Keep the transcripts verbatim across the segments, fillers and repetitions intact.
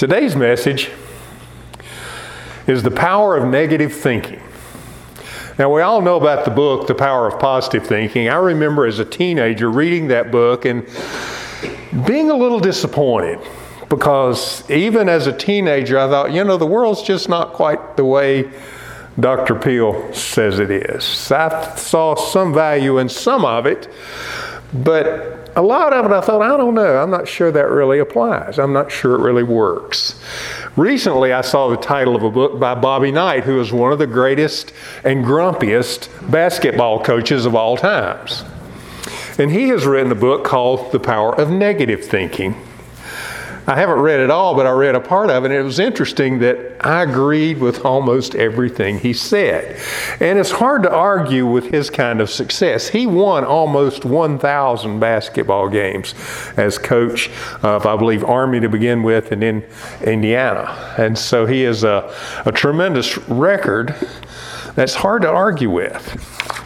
Today's message is the power of negative thinking. Now, we all know about the book, The Power of Positive Thinking. I remember as a teenager reading that book and being a little disappointed because even as a teenager, I thought, you know, the world's just not quite the way Doctor Peel says it is. I saw some value in some of it, but a lot of it I thought, I don't know, I'm not sure that really applies. I'm not sure it really works. Recently, I saw the title of a book by Bobby Knight, who is one of the greatest and grumpiest basketball coaches of all times. And he has written a book called The Power of Negative Thinking. I haven't read it all, but I read a part of it, and it was interesting that I agreed with almost everything he said. And it's hard to argue with his kind of success. He won almost one thousand basketball games as coach of, I believe, Army to begin with, and then Indiana. And so he has a, a tremendous record that's hard to argue with.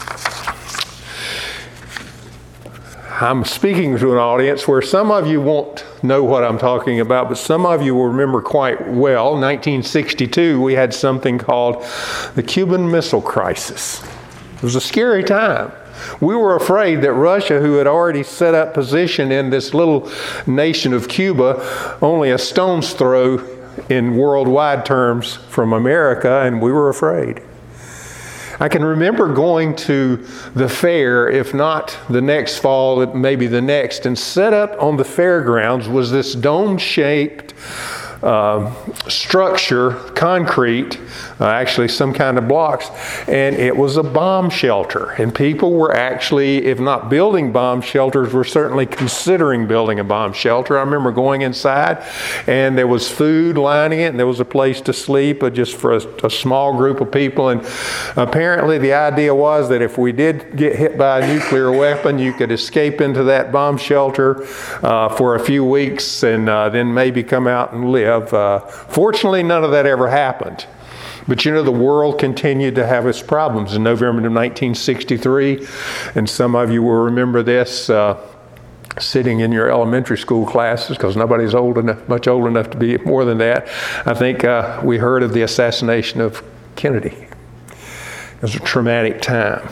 I'm speaking to an audience where some of you won't know what I'm talking about, but some of you will remember quite well. nineteen sixty-two, we had something called the Cuban Missile Crisis. It was a scary time. We were afraid that Russia, who had already set up position in this little nation of Cuba, only a stone's throw in worldwide terms from America, and we were afraid. I can remember going to the fair, if not the next fall, maybe the next, and set up on the fairgrounds was this dome-shaped uh, structure, concrete, uh, actually some kind of blocks, and it was a bomb shelter. And people were actually, if not building bomb shelters, were certainly considering building a bomb shelter. I remember going inside, and there was food lining it, and there was a place to sleep, uh, just for a, a small group of people. And apparently the idea was that if we did get hit by a nuclear weapon, you could escape into that bomb shelter uh, for a few weeks and uh, then maybe come out and live. Uh, fortunately, none of that ever happened. But you know, the world continued to have its problems. In November of nineteen sixty-three, and some of you will remember this, uh, sitting in your elementary school classes, because nobody's old enough, much old enough to be more than that. I think uh, we heard of the assassination of Kennedy. It was a traumatic time.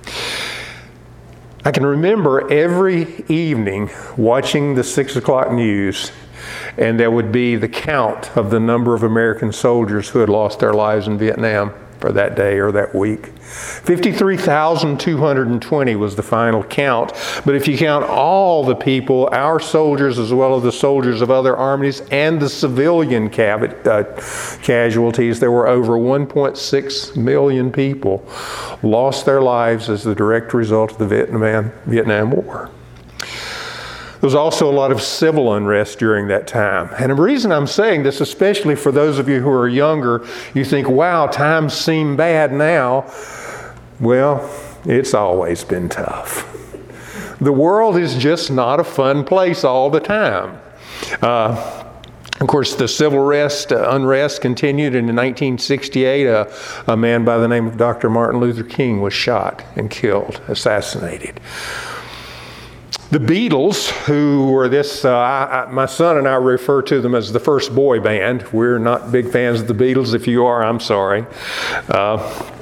I can remember every evening watching the six o'clock news, and there would be the count of the number of American soldiers who had lost their lives in Vietnam for that day or that week. fifty-three thousand two hundred twenty was the final count. But if you count all the people, our soldiers as well as the soldiers of other armies and the civilian cav- uh, casualties, there were over one point six million people lost their lives as the direct result of the Vietnam, Vietnam War. There was also a lot of civil unrest during that time. And the reason I'm saying this, especially for those of you who are younger, you think, wow, times seem bad now. Well, it's always been tough. The world is just not a fun place all the time. Uh, Of course, the civil unrest, uh, unrest continued, and in nineteen sixty-eight, uh, a man by the name of Doctor Martin Luther King was shot and killed, assassinated. The Beatles, who were this, uh, I, I, my son and I refer to them as the first boy band. We're not big fans of the Beatles. If you are, I'm sorry. Uh,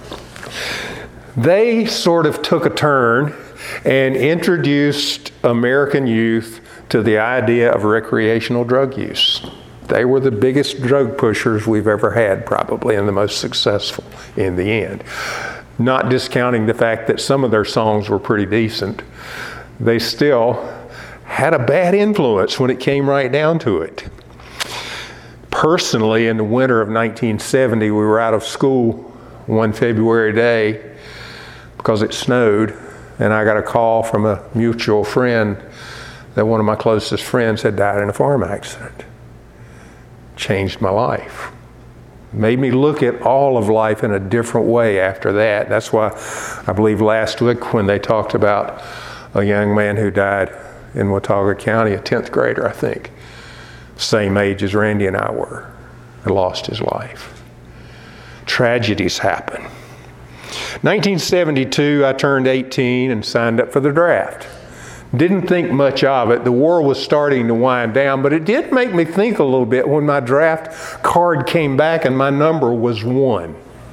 they sort of took a turn and introduced American youth to the idea of recreational drug use. They were the biggest drug pushers we've ever had, probably, and the most successful in the end. Not discounting the fact that some of their songs were pretty decent, they still had a bad influence when it came right down to it. Personally, in the winter of nineteen seventy, we were out of school one February day because it snowed, and I got a call from a mutual friend that one of my closest friends had died in a farm accident. Changed my life. Made me look at all of life in a different way after that. That's why I believe last week when they talked about a young man who died in Watauga County, a tenth grader, I think, same age as Randy and I were, and lost his life. Tragedies happen. nineteen seventy-two, I turned eighteen and signed up for the draft Didn't think much of it. The war was starting to wind down, but it did make me think a little bit when my draft card came back and my number was one.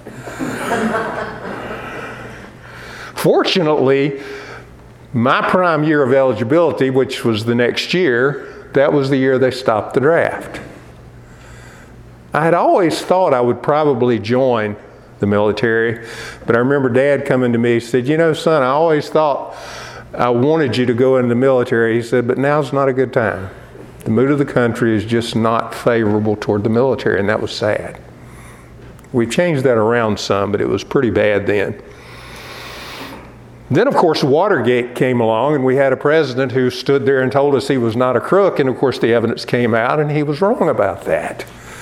Fortunately, my prime year of eligibility, which was the next year, that was the year they stopped the draft. I had always thought I would probably join the military, but I remember Dad coming to me and said, you know, son, I always thought I wanted you to go in the military. He said, but now's not a good time. The mood of the country is just not favorable toward the military, and that was sad. We changed that around some, but it was pretty bad then. Then, of course, Watergate came along, and we had a president who stood there and told us he was not a crook, and of course the evidence came out, and he was wrong about that.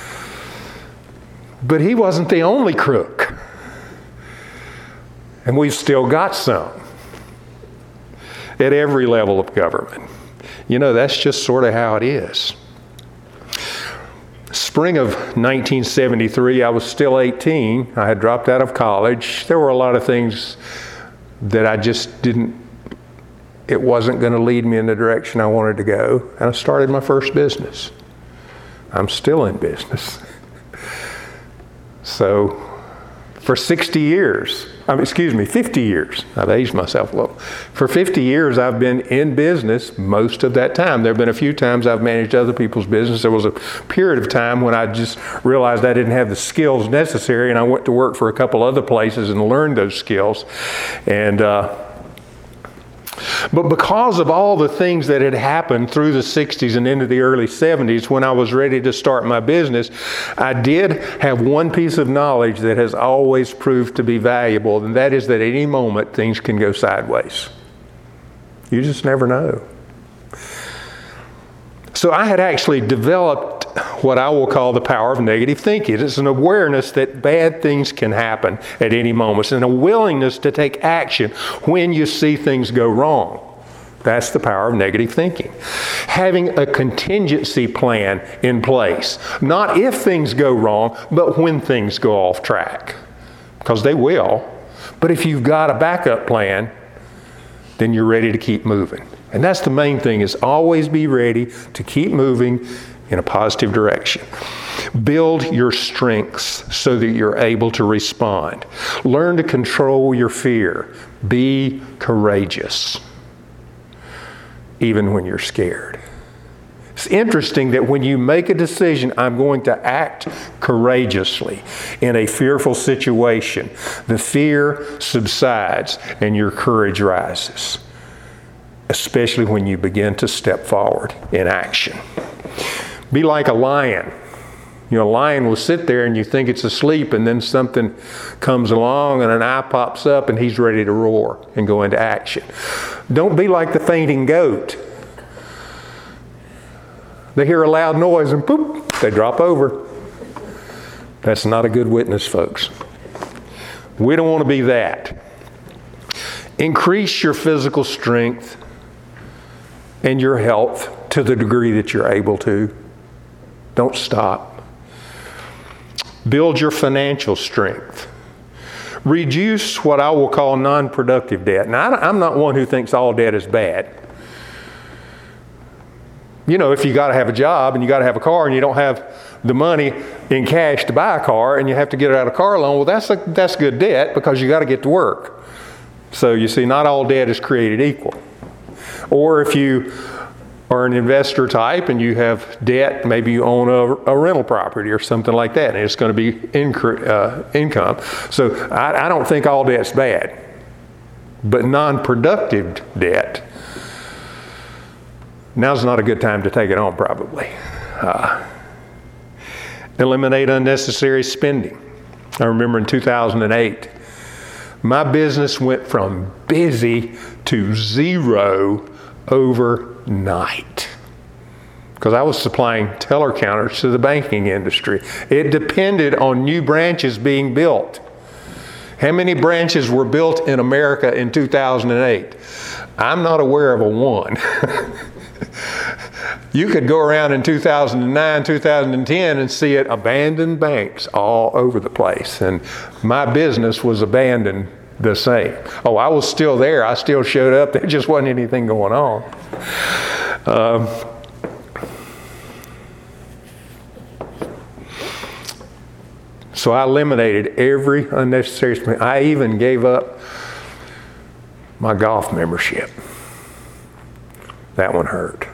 But he wasn't the only crook. And we've still got some at every level of government. You know, that's just sort of how it is. Spring of nineteen seventy-three, I was still eighteen. I had dropped out of college. There were a lot of things that I just didn't, it wasn't going to lead me in the direction I wanted to go. And I started my first business. I'm still in business. So for sixty years, I mean, excuse me, fifty years, I've aged myself a little. For fifty years, I've been in business most of that time. There have been a few times I've managed other people's business. There was a period of time when I just realized I didn't have the skills necessary, and I went to work for a couple other places and learned those skills. And uh, But because of all the things that had happened through the sixties and into the early seventies, when I was ready to start my business, I did have one piece of knowledge that has always proved to be valuable, and that is that at any moment things can go sideways. You just never know. So I had actually developed what I will call the power of negative thinking. It's an awareness that bad things can happen at any moment, and a willingness to take action when you see things go wrong. That's the power of negative thinking. Having a contingency plan in place, not if things go wrong, but when things go off track, because they will. But if you've got a backup plan, then you're ready to keep moving. And that's the main thing, is always be ready to keep moving in a positive direction. Build your strengths so that you're able to respond. Learn to control your fear. Be courageous, even when you're scared. It's interesting that when you make a decision, I'm going to act courageously in a fearful situation, the fear subsides and your courage rises, especially when you begin to step forward in action. Be like a lion. You know, a lion will sit there and you think it's asleep, and then something comes along and an eye pops up and he's ready to roar and go into action. Don't be like the fainting goat. They hear a loud noise and poop, they drop over. That's not a good witness, folks. We don't want to be that. Increase your physical strength and your health to the degree that you're able to. Don't stop. Build your financial strength. Reduce what I will call non-productive debt. Now, I'm not one who thinks all debt is bad. You know, if you got to have a job and you got to have a car and you don't have the money in cash to buy a car and you have to get it out of a car loan, well, that's a, that's good debt, because you got to get to work. So you see, not all debt is created equal. Or if you are an investor type and you have debt, maybe you own a, a rental property or something like that, and it's going to be incre- uh, income. So I, I don't think all debt's bad. But non-productive debt, now's not a good time to take it on, probably. Uh, eliminate unnecessary spending. I remember in two thousand eight, my business went from busy to zero overnight, because I was supplying teller counters to the banking industry. It depended on new branches being built. How many branches were built in America in two thousand eight? I'm not aware of a one. You could go around in two thousand nine, two thousand ten and see it abandoned banks all over the place. And my business was abandoned the same. Oh, I was still there. I still showed up. There just wasn't anything going on. Um, so I eliminated every unnecessary spending. I even gave up my golf membership. That one hurt.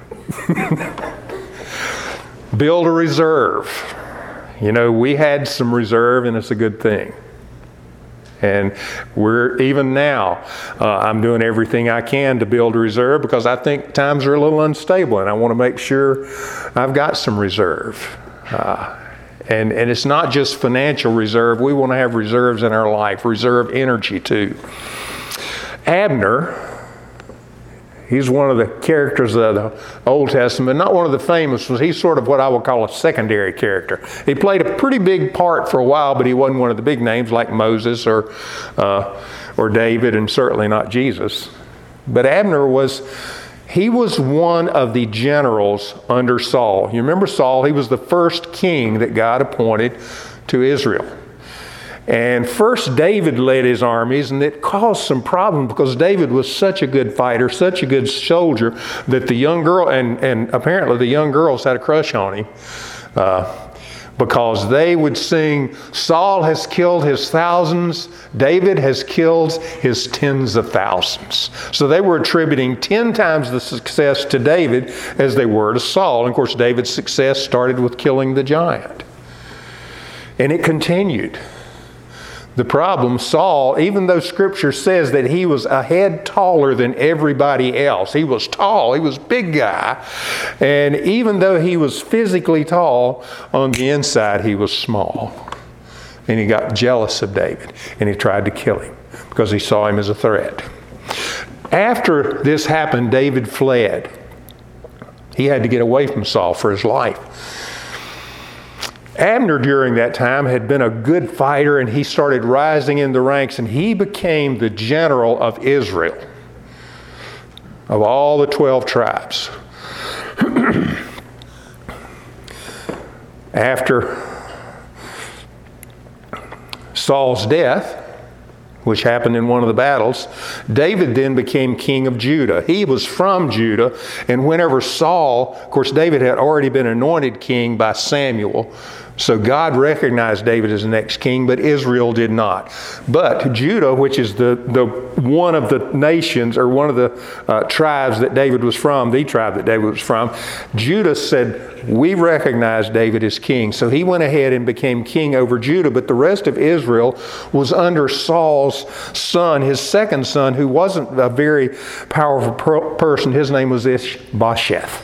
Build a reserve. You know, we had some reserve, and it's a good thing. And we're, even now, uh, I'm doing everything I can to build a reserve because I think times are a little unstable, and I want to make sure I've got some reserve. Uh, and, and it's not just financial reserve. We want to have reserves in our life, reserve energy too. Abner, he's one of the characters of the Old Testament, not one of the famous ones. He's sort of what I would call a secondary character. He played a pretty big part for a while, but he wasn't one of the big names like Moses or, uh, or David, and certainly not Jesus. But Abner was, he was one of the generals under Saul. You remember Saul? He was the first king that God appointed to Israel. And first David led his armies, and it caused some problems because David was such a good fighter, such a good soldier, that the young girl, and, and apparently the young girls had a crush on him uh, because they would sing, Saul has killed his thousands, David has killed his tens of thousands. So they were attributing ten times the success to David as they were to Saul. And of course, David's success started with killing the giant. And it continued. The problem, Saul, even though Scripture says that he was a head taller than everybody else, he was tall, he was a big guy, and even though he was physically tall, on the inside he was small. And he got jealous of David, and he tried to kill him because he saw him as a threat. After this happened, David fled. He had to get away from Saul for his life. Abner, during that time, had been a good fighter, and he started rising in the ranks, and he became the general of Israel, of all the twelve tribes. After Saul's death, which happened in one of the battles, David then became king of Judah. He was from Judah, and whenever Saul, of course, David had already been anointed king by Samuel, so God recognized David as the next king, but Israel did not. But Judah, which is the, the one of the nations, or one of the uh, tribes that David was from, the tribe that David was from, Judah said, we recognize David as king. So he went ahead and became king over Judah, but the rest of Israel was under Saul's son, his second son, who wasn't a very powerful per- person. His name was Ishbosheth.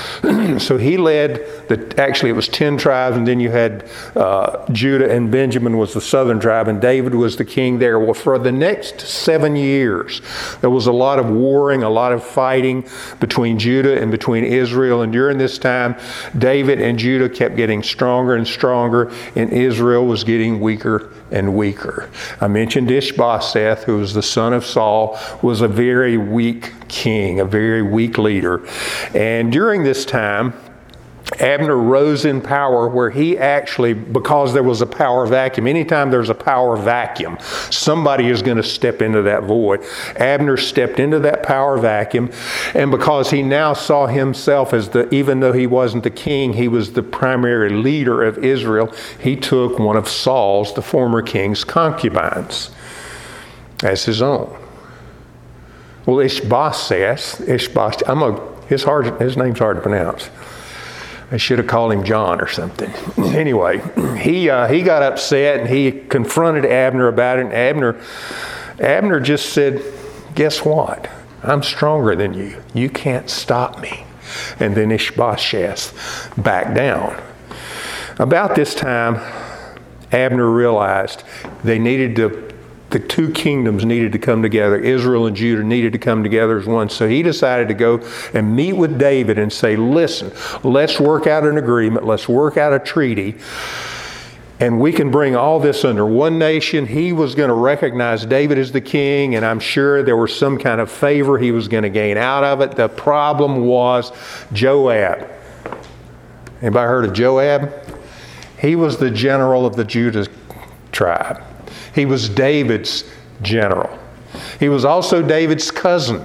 So he led, the, actually it was ten tribes, and then you had uh, Judah, and Benjamin was the southern tribe, and David was the king there. Well, for the next seven years, there was a lot of warring, a lot of fighting between Judah and between Israel, and during this time, David and Judah kept getting stronger and stronger, and Israel was getting weaker and weaker. I mentioned Ishbosheth, who was the son of Saul, was a very weak king, a very weak leader. And during this time, Abner rose in power where he actually, because there was a power vacuum, anytime there's a power vacuum, somebody is going to step into that void. Abner stepped into that power vacuum, and because he now saw himself as the, even though he wasn't the king, he was the primary leader of Israel, he took one of Saul's, the former king's concubines, as his own. Well, Ishbosheth, Ishbosheth, I'm a, his, hard, his name's hard to pronounce. I should have called him John or something. Anyway, he uh, he got upset, and he confronted Abner about it. And Abner, Abner just said, guess what? I'm stronger than you. You can't stop me. And then Ishbosheth backed down. About this time, Abner realized they needed to, the two kingdoms needed to come together. Israel and Judah needed to come together as one. So he decided to go and meet with David and say, listen, let's work out an agreement. Let's work out a treaty. And we can bring all this under one nation. He was going to recognize David as the king, and I'm sure there was some kind of favor he was going to gain out of it. The problem was Joab. Anybody heard of Joab? He was the general of the Judah tribe. He was David's general. He was also David's cousin.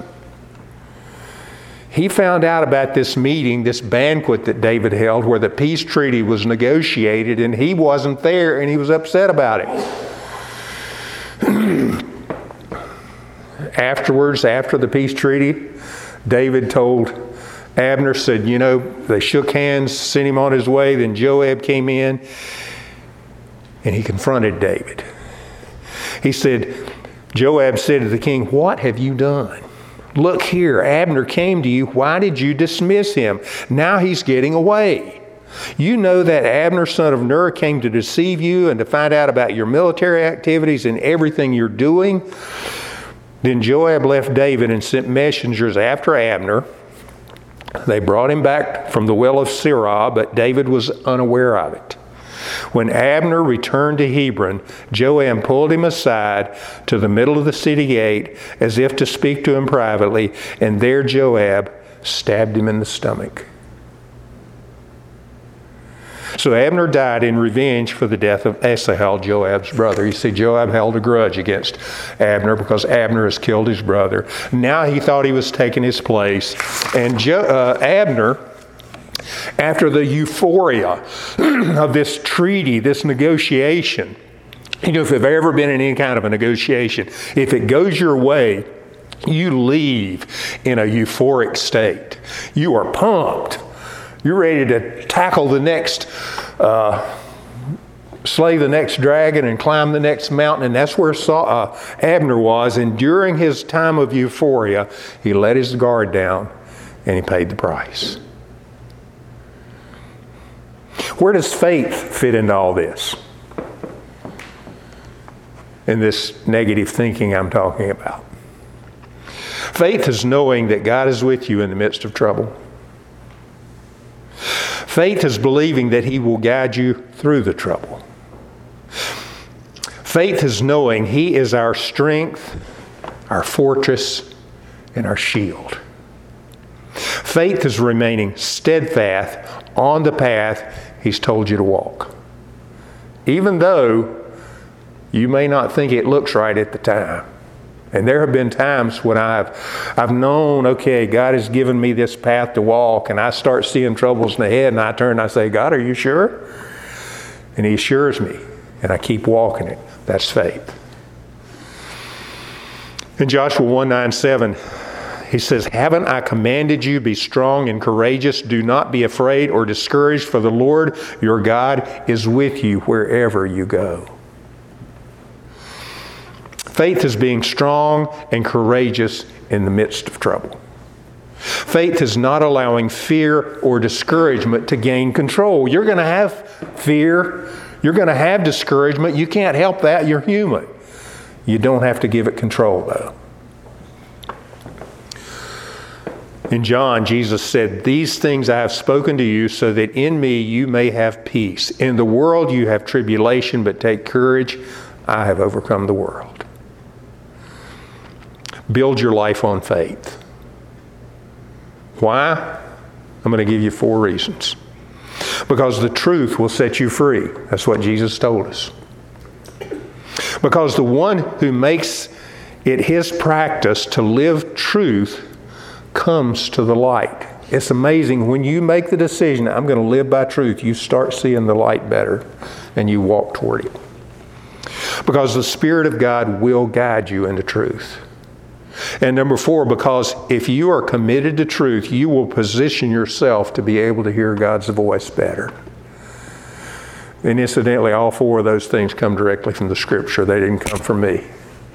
He found out about this meeting, this banquet that David held where the peace treaty was negotiated, and he wasn't there, and he was upset about it. Afterwards, after the peace treaty, David told Abner, said, you know, they shook hands, sent him on his way. Then Joab came in, and he confronted David. He said, Joab said to the king, what have you done? Look here, Abner came to you. Why did you dismiss him? Now he's getting away. You know that Abner, son of Ner, came to deceive you and to find out about your military activities and everything you're doing. Then Joab left David and sent messengers after Abner. They brought him back from the well of Sirah, but David was unaware of it. When Abner returned to Hebron, Joab pulled him aside to the middle of the city gate as if to speak to him privately, and there Joab stabbed him in the stomach. So Abner died in revenge for the death of Asahel, Joab's brother. You see, Joab held a grudge against Abner because Abner has killed his brother. Now he thought he was taking his place. And jo- uh, Abner, after the euphoria of this treaty, this negotiation, you know, if you've ever been in any kind of a negotiation, if it goes your way, you leave in a euphoric state. You are pumped. You're ready to tackle the next, uh, slay the next dragon and climb the next mountain. And that's where Saul, uh, Abner was. And during his time of euphoria, he let his guard down and he paid the price. Where does faith fit into all this? In this negative thinking I'm talking about. Faith is knowing that God is with you in the midst of trouble. Faith is believing that He will guide you through the trouble. Faith is knowing He is our strength, our fortress, and our shield. Faith is remaining steadfast on the path He's told you to walk. Even though you may not think it looks right at the time. And there have been times when I've I've known, okay, God has given me this path to walk, and I start seeing troubles ahead, and I turn and I say, God, are you sure? And He assures me, and I keep walking it. That's faith. In Joshua one nine seven, he says, haven't I commanded you, be strong and courageous? Do not be afraid or discouraged, for the Lord your God is with you wherever you go. Faith is being strong and courageous in the midst of trouble. Faith is not allowing fear or discouragement to gain control. You're going to have fear. You're going to have discouragement. You can't help that. You're human. You don't have to give it control, though. In John, Jesus said, these things I have spoken to you so that in me you may have peace. In the world you have tribulation, but take courage. I have overcome the world. Build your life on faith. Why? I'm going to give you four reasons. Because the truth will set you free. That's what Jesus told us. Because the one who makes it his practice to live truth comes to the light. It's amazing when you make the decision, I'm going to live by truth, you start seeing the light better and you walk toward it. Because the Spirit of God will guide you into truth. And number four, because if you are committed to truth, you will position yourself to be able to hear God's voice better. And incidentally, all four of those things come directly from the Scripture. They didn't come from me.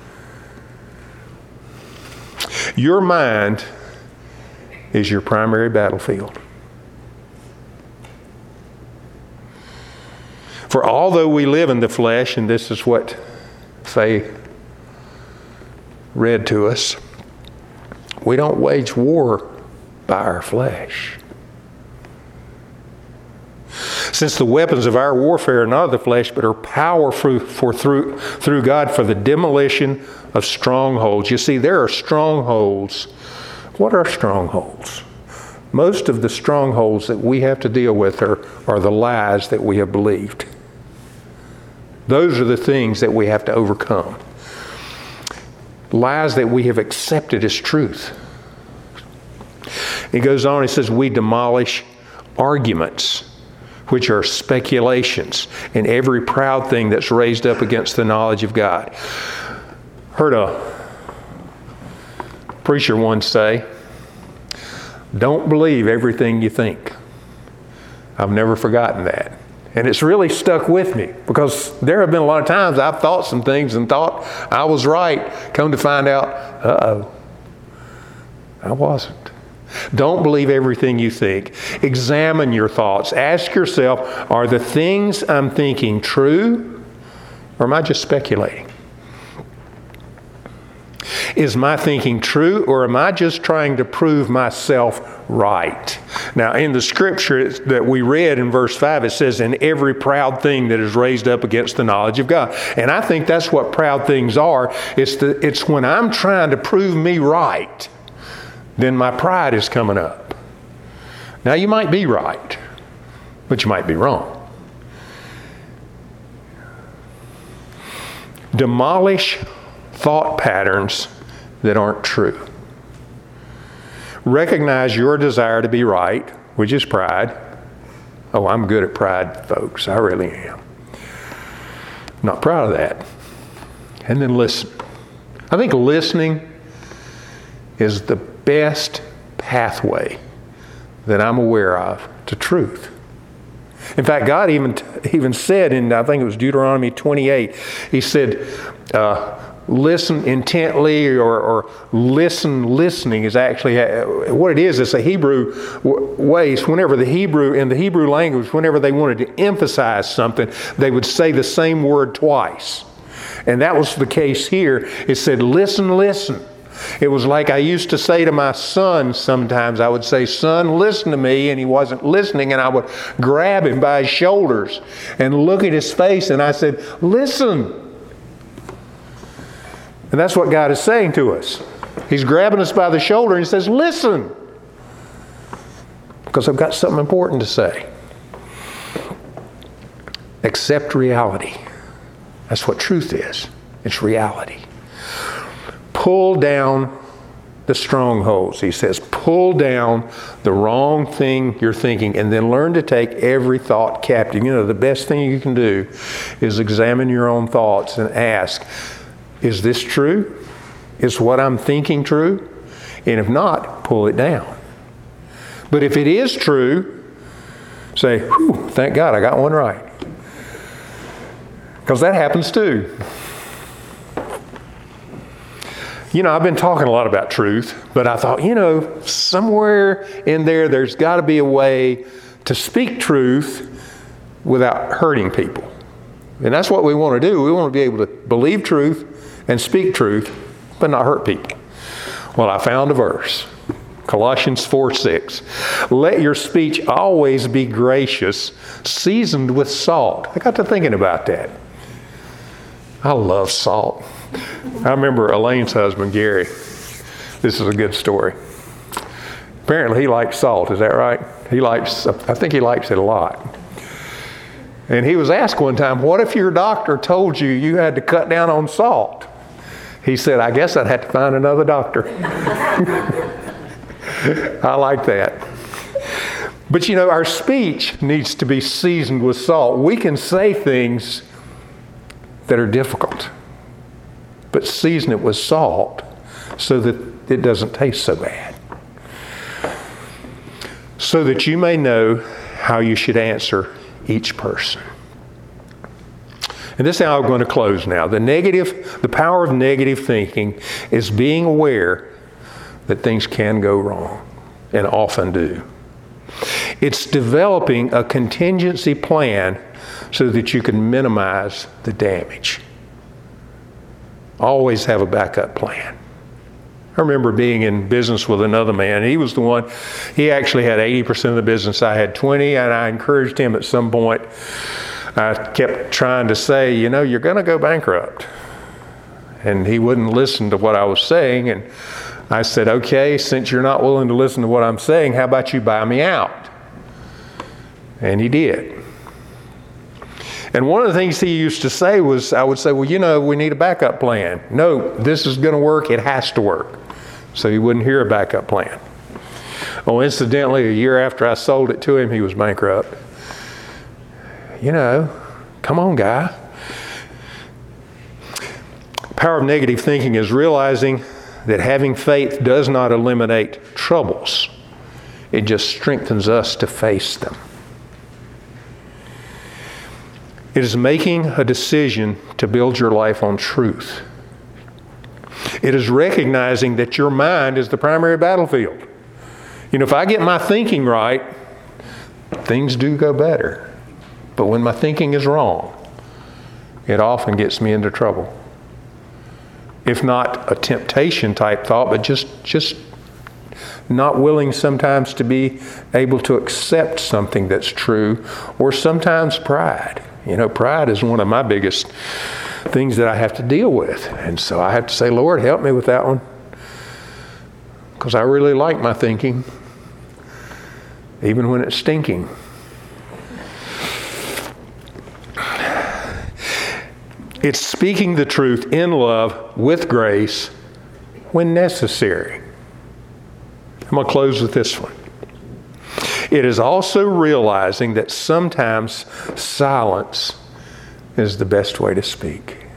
Your mind is your primary battlefield. For although we live in the flesh, and this is what Faye read to us, we don't wage war by our flesh. Since the weapons of our warfare are not of the flesh, but are powerful for through through God for the demolition of strongholds. You see, there are strongholds. What are strongholds? Most of the strongholds that we have to deal with are, are the lies that we have believed. Those are the things that we have to overcome. lies that we have accepted as truth. He goes on, he says, we demolish arguments, which are speculations, and every proud thing that's raised up against the knowledge of God. Heard a preacher once say, don't believe everything you think. I've never forgotten that. And it's really stuck with me, because there have been a lot of times I've thought some things and thought I was right. Come to find out, uh-oh, I wasn't. Don't believe everything you think. Examine your thoughts. Ask yourself, are the things I'm thinking true, or am I just speculating? Is my thinking true, or am I just trying to prove myself right? Now, in the scripture that we read in verse five, it says, in every proud thing that is raised up against the knowledge of God. And I think that's what proud things are. It's, the, it's when I'm trying to prove me right, then my pride is coming up. Now, you might be right, but you might be wrong. Demolish thought patterns that aren't true. Recognize your desire to be right, which is pride. Oh, I'm good at pride, folks. I really am. Not proud of that. And then listen. I think listening is the best pathway that I'm aware of to truth. In fact, God even even said in, I think it was Deuteronomy twenty-eight, He said, uh, listen intently, or, or listen, listening is actually, what it is, it's a Hebrew way. Whenever the Hebrew, in the Hebrew language, whenever they wanted to emphasize something, they would say the same word twice. And that was the case here. It said, listen, listen. It was like I used to say to my son sometimes. I would say, son, listen to me. And he wasn't listening. And I would grab him by his shoulders and look at his face. And I said, listen. And that's what God is saying to us. He's grabbing us by the shoulder and He says, listen. Because I've got something important to say. Accept reality. That's what truth is. It's reality. Pull down the strongholds. He says, pull down the wrong thing you're thinking, and then learn to take every thought captive. You know, the best thing you can do is examine your own thoughts and ask, is this true? Is what I'm thinking true? And if not, pull it down. But if it is true, say, whew, thank God I got one right. Because that happens too. You know, I've been talking a lot about truth, but I thought, you know, somewhere in there, there's got to be a way to speak truth without hurting people. And that's what we want to do. We want to be able to believe truth and speak truth, but not hurt people. Well, I found a verse. Colossians four six. Let your speech always be gracious, seasoned with salt. I got to thinking about that. I love salt. I remember Elaine's husband, Gary. This is a good story. Apparently he likes salt, is that right? He likes, I think he likes it a lot. And he was asked one time, what if your doctor told you you had to cut down on salt? He said, I guess I'd have to find another doctor. I like that. But you know, our speech needs to be seasoned with salt. We can say things that are difficult, but season it with salt so that it doesn't taste so bad. So that you may know how you should answer each person. And this is how I'm going to close now. The negative, the power of negative thinking is being aware that things can go wrong, and often do. It's developing a contingency plan so that you can minimize the damage. Always have a backup plan. I remember being in business with another man. He was the one, he actually had eighty percent of the business. I had twenty, and I encouraged him at some point. I kept trying to say, you know, you're going to go bankrupt. And he wouldn't listen to what I was saying. And I said, okay, since you're not willing to listen to what I'm saying, how about you buy me out? And he did. And one of the things he used to say was, I would say, well, you know, we need a backup plan. No, this is going to work. It has to work. So he wouldn't hear a backup plan. Oh, incidentally, a year after I sold it to him, he was bankrupt. You know, come on, guy. Power of negative thinking is realizing that having faith does not eliminate troubles. It just strengthens us to face them. It is making a decision to build your life on truth. It is recognizing that your mind is the primary battlefield. You know, if I get my thinking right, things do go better. But when my thinking is wrong, it often gets me into trouble. If not a temptation type thought, but just, just not willing sometimes to be able to accept something that's true, or sometimes pride. You know, pride is one of my biggest things that I have to deal with. And so I have to say, Lord, help me with that one. Because I really like my thinking, even when it's stinking. It's speaking the truth in love with grace when necessary. I'm going to close with this one. It is also realizing that sometimes silence is the best way to speak.